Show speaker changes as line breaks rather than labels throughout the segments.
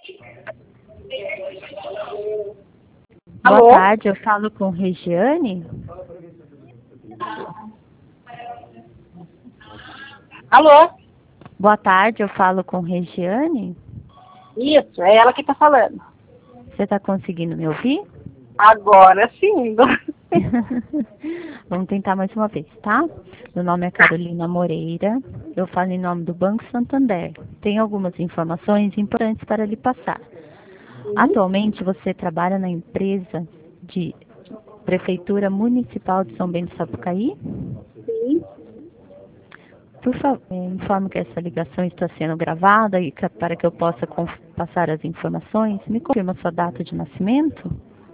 Boa
Alô?
tarde, eu falo com Regiane.
Alô?
Boa tarde, eu falo com Regiane.
Isso, é ela que está falando.
Você está conseguindo me ouvir?
Agora sim.
Vamos tentar mais uma vez, tá? Meu nome é Carolina Moreira, eu falo em nome do Banco Santander. Tem algumas informações importantes para lhe passar. Atualmente você trabalha na empresa de Prefeitura Municipal de São Bento do Sapucaí?
Sim.
Por favor, informe que essa ligação está sendo gravada e para que eu possa passar as informações. Me confirma sua data de nascimento?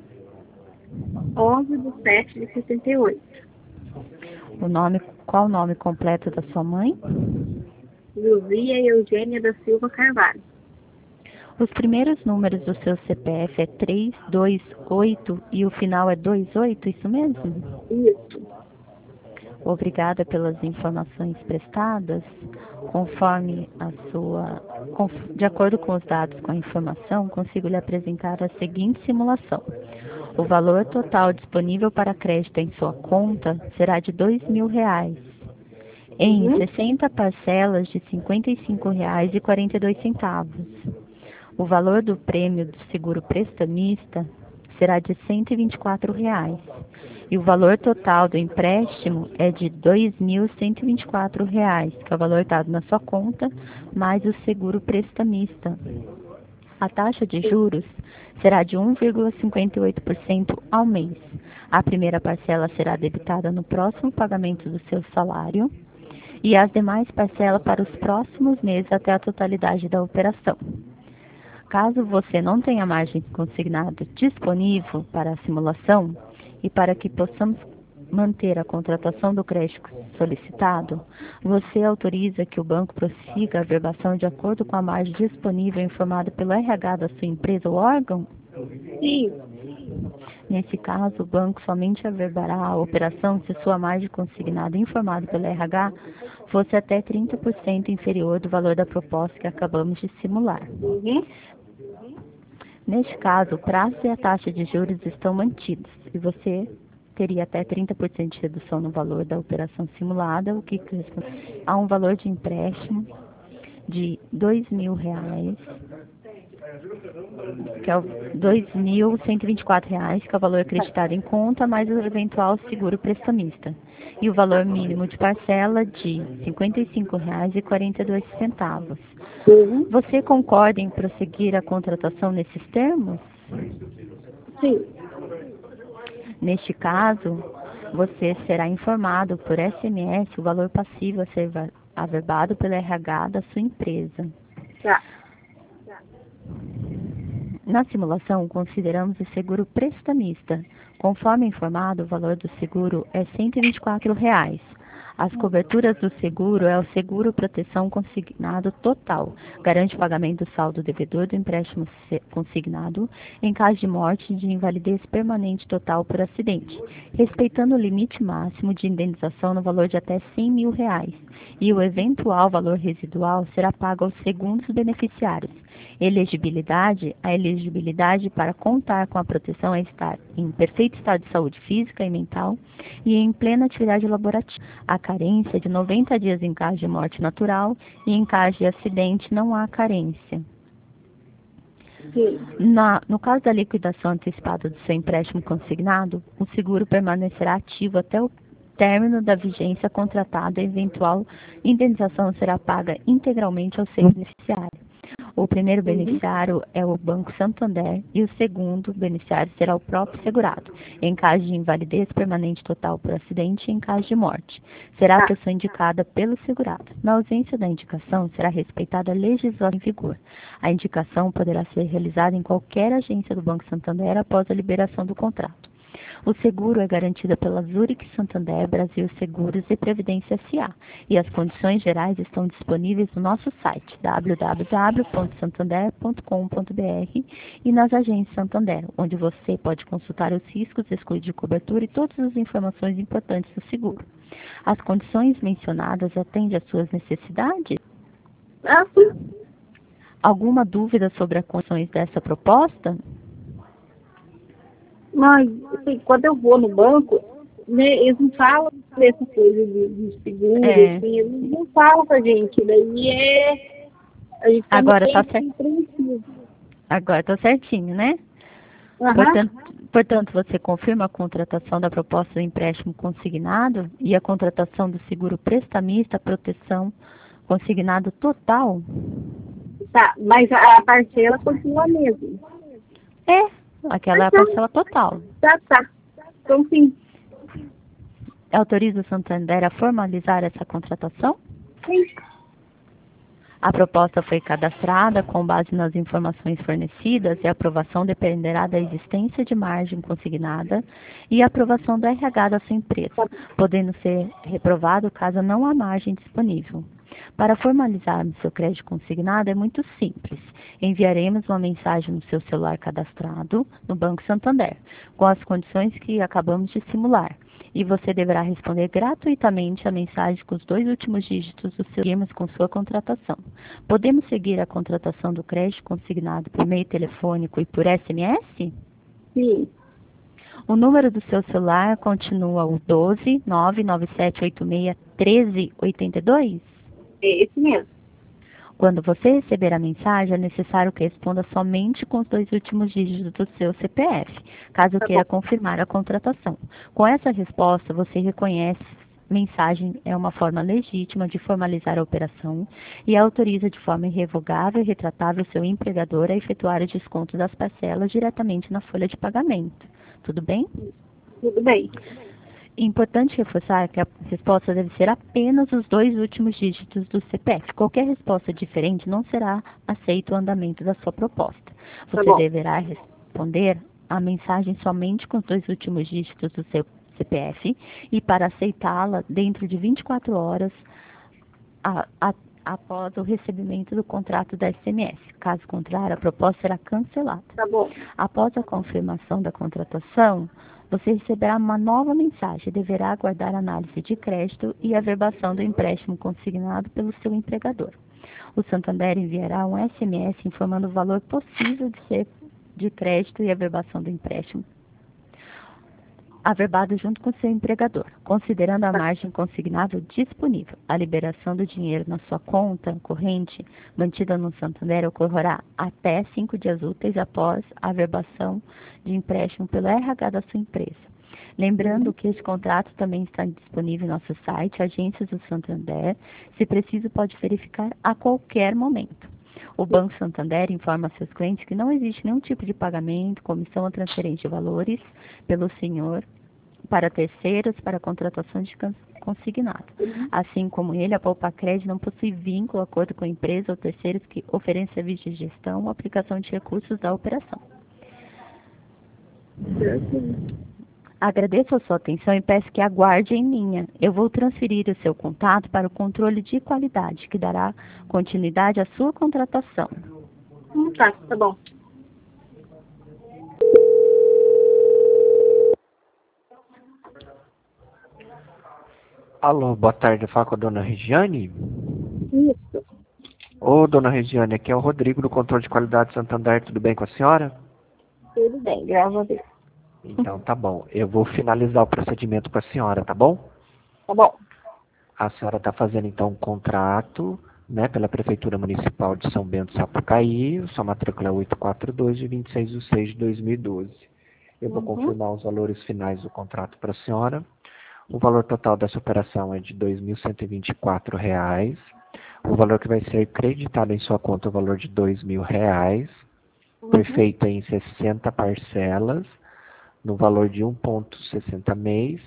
11/7/78.
Qual o nome completo da sua mãe?
Luzia Eugênia da Silva Carvalho.
Os primeiros números do seu CPF é 328 e o final é 28, isso mesmo?
Isso.
Obrigada pelas informações prestadas. De acordo com os dados com a informação, consigo lhe apresentar a seguinte simulação. O valor total disponível para crédito em sua conta será de R$ 2.000, em 60 parcelas de R$ 55,42. O valor do prêmio do seguro prestamista será de R$ 124. E o valor total do empréstimo é de R$ 2.124, que é o valor dado na sua conta, mais o seguro prestamista. A taxa de juros será de 1,58% ao mês. A primeira parcela será debitada no próximo pagamento do seu salário e as demais parcelas para os próximos meses até a totalidade da operação. Caso você não tenha margem consignada disponível para a simulação e para que possamos manter a contratação do crédito solicitado, você autoriza que o banco prossiga a verbação de acordo com a margem disponível informada pelo RH da sua empresa ou órgão?
Sim.
Nesse caso, o banco somente averbará a operação se sua margem consignada informada pelo RH fosse até 30% inferior do valor da proposta que acabamos de simular. Neste caso, o prazo e a taxa de juros estão mantidos e você teria até 30% de redução no valor da operação simulada, o que corresponde a um valor de empréstimo de R$ 2.000, que é o R$ 2.124, que é o valor acreditado em conta, mais o eventual seguro prestamista. E o valor mínimo de parcela de R$ 55,42. Você concorda em prosseguir a contratação nesses termos?
Sim.
Neste caso, você será informado por SMS o valor passivo a ser averbado pelo RH da sua empresa.
Tá.
Na simulação, consideramos o seguro prestamista. Conforme informado, o valor do seguro é R$ 124. As coberturas do seguro é o seguro proteção consignado total. Garante o pagamento do saldo devedor do empréstimo consignado em caso de morte e de invalidez permanente total por acidente, respeitando o limite máximo de indenização no valor de até R$ 100.000. E o eventual valor residual será pago aos segundos beneficiários. Elegibilidade: a elegibilidade para contar com a proteção é estar em perfeito estado de saúde física e mental e em plena atividade laborativa. A carência de 90 dias em caso de morte natural e em caso de acidente não há carência. No caso da liquidação antecipada do seu empréstimo consignado, o seguro permanecerá ativo até o término da vigência contratada e eventual indenização será paga integralmente ao seu beneficiário. O primeiro beneficiário é o Banco Santander e o segundo beneficiário será o próprio segurado, em caso de invalidez permanente total por acidente e em caso de morte. Será a pessoa indicada pelo segurado. Na ausência da indicação, será respeitada a legislação em vigor. A indicação poderá ser realizada em qualquer agência do Banco Santander após a liberação do contrato. O seguro é garantido pela Zurich Santander Brasil Seguros e Previdência S.A. e as condições gerais estão disponíveis no nosso site www.santander.com.br e nas agências Santander, onde você pode consultar os riscos, excluir de cobertura e todas as informações importantes do seguro. As condições mencionadas atendem às suas necessidades?
Sim.
Alguma dúvida sobre as condições dessa proposta?
Mas, assim, quando eu vou no banco, né, eles não falam dessa coisa de seguro,
É.
assim, eles não falam pra gente. Daí a gente tá
Agora
meio
tá
assim, apreensivo.
Agora tá certinho, né?
Aham,
Portanto, você confirma a contratação da proposta de empréstimo consignado e a contratação do seguro prestamista, proteção consignado total?
tá, mas a parcela continua a mesma.
É, aquela é a
Então,
parcela total.
tá. Então, sim,
Autoriza o Santander a formalizar essa contratação?
sim,
A proposta foi cadastrada com base nas informações fornecidas e a aprovação dependerá da existência de margem consignada e a aprovação do RH da sua empresa, podendo ser reprovado caso não há margem disponível. Para formalizarmos seu crédito consignado é muito simples. Enviaremos uma mensagem no seu celular cadastrado no Banco Santander, com as condições que acabamos de simular. E você deverá responder gratuitamente a mensagem com os 2 últimos dígitos do seu seguirmos com sua contratação. Podemos seguir a contratação do crédito consignado por meio telefônico e por SMS?
sim.
O número do seu celular continua o 12 99786 1382?
É esse mesmo.
Quando você receber a mensagem, é necessário que responda somente com os 2 últimos dígitos do seu CPF, caso
Tá
queira
bom.
confirmar a contratação. Com essa resposta, você reconhece mensagem é uma forma legítima de formalizar a operação e autoriza de forma irrevogável e retratável seu empregador a efetuar o desconto das parcelas diretamente na folha de pagamento. Tudo bem?
Tudo bem.
Importante reforçar que a resposta deve ser apenas os 2 últimos dígitos do CPF. Qualquer resposta diferente não será aceito o andamento da sua proposta.
Tá
Você
bom.
deverá responder a mensagem somente com os 2 últimos dígitos do seu CPF e para aceitá-la dentro de 24 horas após o recebimento do contrato da SMS. Caso contrário, a proposta será cancelada.
Tá bom.
Após a confirmação da contratação, você receberá uma nova mensagem e deverá aguardar a análise de crédito e a verbação do empréstimo consignado pelo seu empregador. O Santander enviará um SMS informando o valor possível de crédito e a verbação do empréstimo, averbado junto com seu empregador, considerando a margem consignada disponível. A liberação do dinheiro na sua conta corrente, mantida no Santander, ocorrerá até 5 dias úteis após a averbação de empréstimo pelo RH da sua empresa. Lembrando que esse contrato também está disponível em nosso site, Agências do Santander. Se preciso, pode verificar a qualquer momento. O Banco Santander informa a seus clientes que não existe nenhum tipo de pagamento, comissão ou transferência de valores pelo senhor para terceiros para contratações de consignado. Assim como ele, a Poupa Crédito não possui vínculo, acordo com a empresa ou terceiros que oferecem serviço de gestão ou aplicação de recursos da operação. Agradeço a sua atenção e peço que aguarde em linha. Eu vou transferir o seu contato para o controle de qualidade, que dará continuidade à sua contratação.
Tá bom.
Alô, boa tarde, eu falo com a dona Regiane?
Isso.
Ô, dona Regiane, aqui é o Rodrigo do Controle de Qualidade Santander, tudo bem com a senhora?
Tudo bem, graças a Deus.
Então, tá bom. Eu vou finalizar o procedimento com a senhora, tá bom?
Tá bom.
A senhora está fazendo, então, um contrato, né, pela Prefeitura Municipal de São Bento Sapucaí, sua matrícula é 842, de 26 de 6 de 2012. Eu vou confirmar os valores finais do contrato para a senhora. O valor total dessa operação é de R$ 2.124. O valor que vai ser creditado em sua conta é o valor de R$ 2.000. Foi feito em 60 parcelas, no valor de 1,60 mês,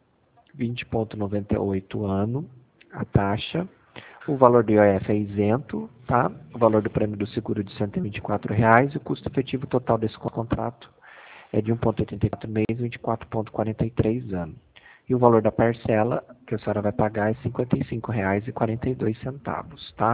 20,98 ano, a taxa. O valor do IOF é isento, tá? O valor do prêmio do seguro de R$ 124,00 e o custo efetivo total desse contrato é de 1,84 mês, 24,43 ano. E o valor da parcela que a senhora vai pagar é R$ 55,42, tá?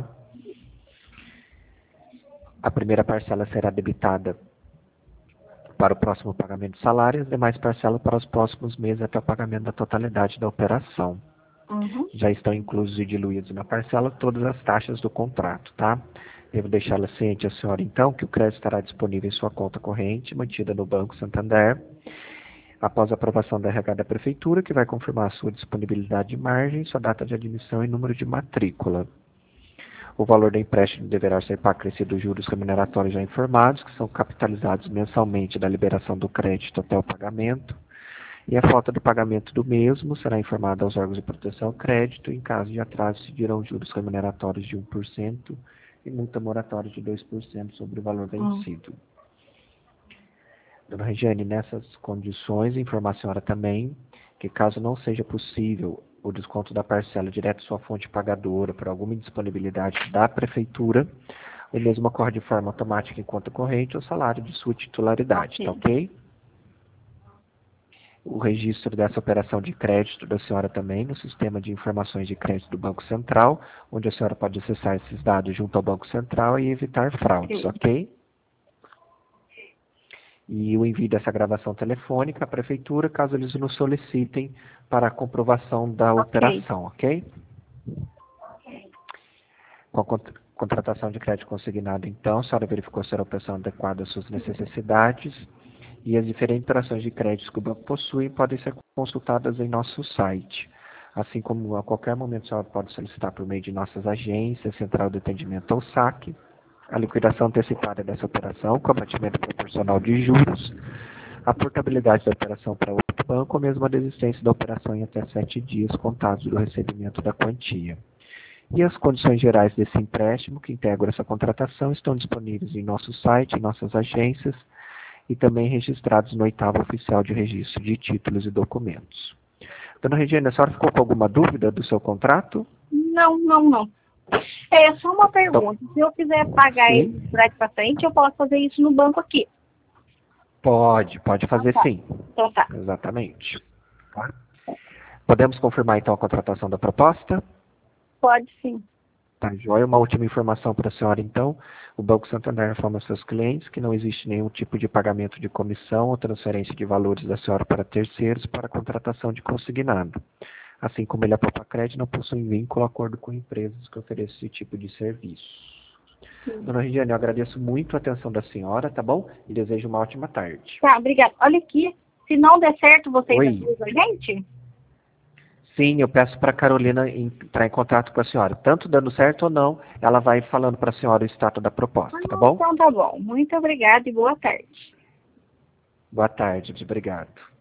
A primeira parcela será debitada para o próximo pagamento de salário e as demais parcelas para os próximos meses até o pagamento da totalidade da operação. Já estão inclusos e diluídos na parcela todas as taxas do contrato, tá? Devo deixá-la ciente a senhora, então, que o crédito estará disponível em sua conta corrente, mantida no Banco Santander, após a aprovação da RH da Prefeitura, que vai confirmar a sua disponibilidade de margem, sua data de admissão e número de matrícula. O valor do empréstimo deverá ser para acrescido dos juros remuneratórios já informados, que são capitalizados mensalmente da liberação do crédito até o pagamento, e a falta do pagamento do mesmo será informada aos órgãos de proteção ao crédito. Em caso de atraso, se dirão juros remuneratórios de 1% e multa moratória de 2% sobre o valor vencido. Dona Regiane, nessas condições, informa a senhora também que, caso não seja possível o desconto da parcela direto à sua fonte pagadora por alguma indisponibilidade da Prefeitura, o mesmo ocorre de forma automática em conta corrente ao salário de sua titularidade, tá ok? O registro dessa operação de crédito da senhora também no sistema de informações de crédito do Banco Central, onde a senhora pode acessar esses dados junto ao Banco Central e evitar fraudes, ok? E o envio dessa gravação telefônica à Prefeitura, caso eles nos solicitem para a comprovação da operação, ok? Com a contratação de crédito consignado, então, a senhora verificou se era a operação adequada às suas necessidades, e as diferentes operações de crédito que o banco possui podem ser consultadas em nosso site. Assim como a qualquer momento a senhora pode solicitar por meio de nossas agências, central de atendimento ou saque, a liquidação antecipada dessa operação, com abatimento proporcional de juros, a portabilidade da operação para outro banco, ou mesmo a desistência da operação em até 7 dias contados do recebimento da quantia. E as condições gerais desse empréstimo, que integram essa contratação, estão disponíveis em nosso site, em nossas agências, e também registrados no 8º Oficial de Registro de Títulos e Documentos. Dona Regina, a senhora ficou com alguma dúvida do seu contrato?
Não. É só uma pergunta. Se eu quiser pagar ele para frente, eu posso fazer isso no banco aqui?
Pode fazer sim.
Então tá.
Exatamente. Tá. Podemos confirmar então a contratação da proposta?
Pode sim.
Tá, joia. Uma última informação para a senhora, então. O Banco Santander informa aos seus clientes que não existe nenhum tipo de pagamento de comissão ou transferência de valores da senhora para terceiros para a contratação de consignado. Assim como ele, a Poupa Crédito, não possui vínculo ou acordo com empresas que ofereçam esse tipo de serviço. Dona Regiane, eu agradeço muito a atenção da senhora, tá bom? E desejo uma ótima tarde.
Tá, obrigada. Olha aqui, se não der certo, vocês avisam a gente?
Sim, eu peço para a Carolina entrar em contato com a senhora. Tanto dando certo ou não, ela vai falando para a senhora o status da proposta, tá bom?
Então tá bom. Muito obrigada e boa tarde.
Boa tarde, obrigado.